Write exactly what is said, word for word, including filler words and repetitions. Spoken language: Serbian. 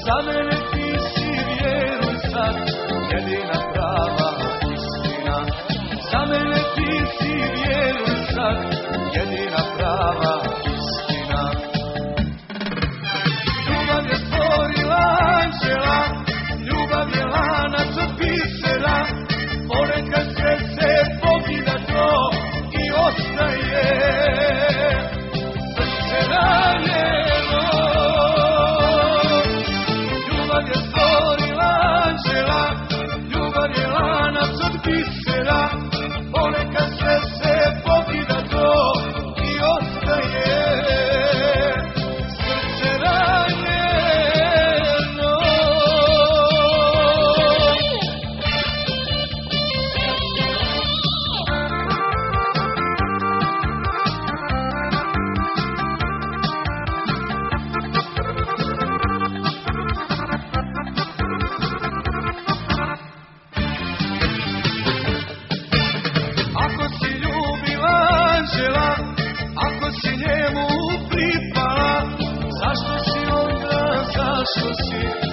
za mene ti si vjeruj sad, jedina prava istina. Za mene ti si vjeruj sad, jedina prava istina. Ljubav je stvorila anđela, ljubav je lanac od bisera, ponekad sve se pokida to i ostaje srce ranjeno. Ljubav je stvorila anđela, ljubav je lanac od bisera, ponekad sve se pokida to i ostaje srce ranjeno. Ako si ljubila anđela, ako si njemu pripala, zašto si onda, zašto si